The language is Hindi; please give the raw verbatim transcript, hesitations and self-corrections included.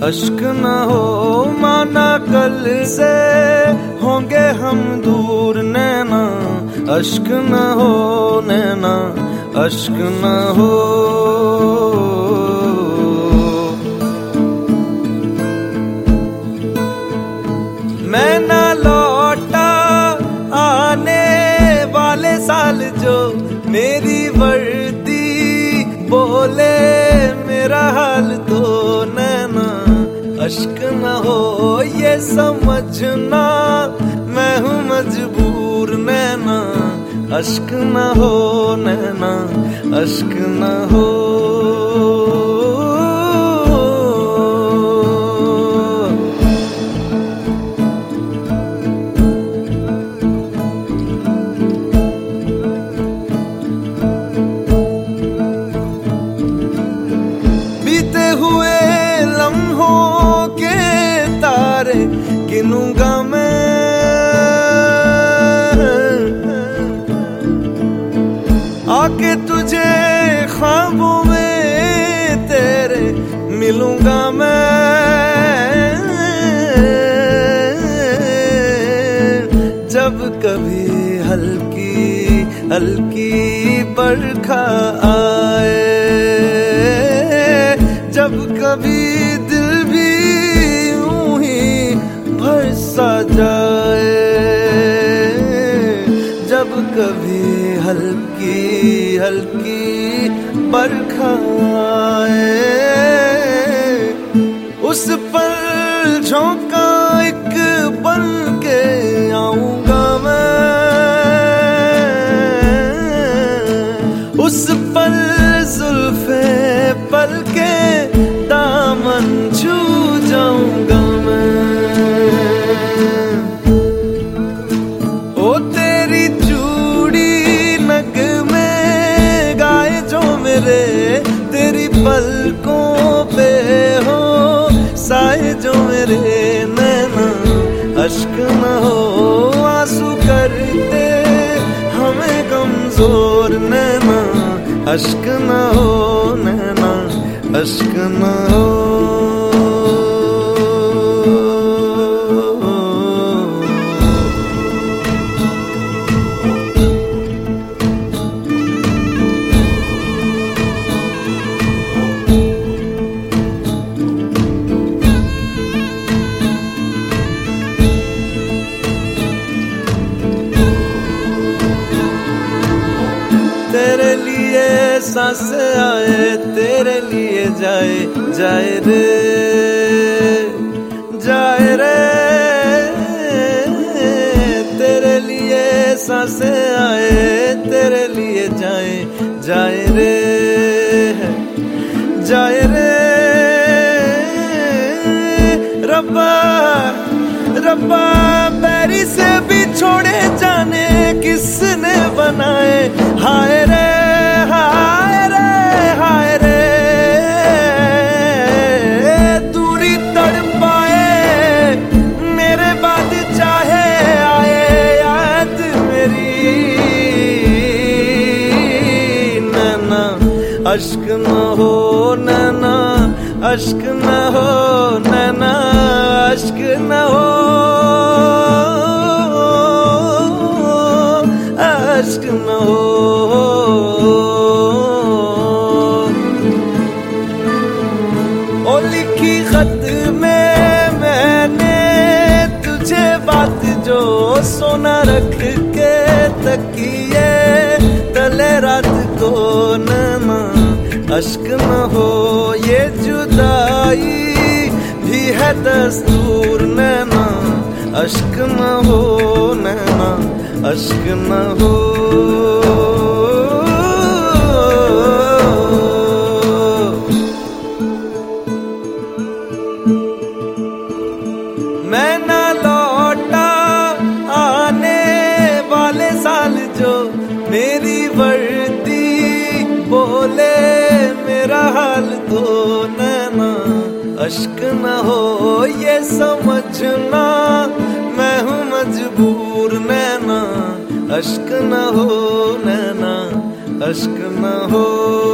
अश्क न हो माना कल से होंगे हम दूर नैना, अश्क न हो नैना, अश्क न हो। मैं ना लौटा आने वाले साल जो मेरी वर्दी बोले मेरा हाल तो नैना, अश्क न हो ये समझना मैं हूँ मजबूर नैना, अश्क न हो नैना, अश्क न हो। बीते हुए लम्हों के तारे गिनूंगा मैं, आके तुझे ख्वाबों में तेरे मिलूंगा मैं। जब कभी हल्की हल्की बरखा आए, जब कभी दिल भी यूं ही भर सा जाए, जब कभी हल्की हल्की बरखा आए, उस पर झोंका एक बन के आऊंगा मैं, उस पल जुल्फे पल के दामन छू जाऊंगा मैं। ओ तेरी चूड़ी नग में गाए जो मेरे, तेरी पलकों पे हो साए जो मेरे नैना, अश्क न हो आंसू करते हमें कमजोर नैना, अश्क न हो नैना, अश्क न हो। तेरे लिए सांसें आए, तेरे लिए जाए जाए रे जाए रे, तेरे लिए सांसें आए, तेरे लिए जाए जाए रे जाए रे। रब्बा रब्बा बैरी से भी छोड़े जाने किसने बनाए, हाय रे हाय रे हाय रे। दूरी तड़पाए मेरे बाद चाहे आए याद मेरी नैना, अश्क न हो नैना, अश्क न हो नैना, अश्क न हो, अश्क न हो। ओ लिखी खत में मैंने तुझे बात जो सोना रख के तकिए तले रात को नैना, अश्क न हो ये जुदाई भी है दस्तूर नैना, अश्क न हो नैना, अश्क न हो। मैं ना लौटा आने वाले साल जो मेरी वर्दी बोले मेरा हाल तो नैना, अश्क न हो ये समझना मैं हूँ मजबूर नैना, अश्क न हो नैना, अश्क न हो।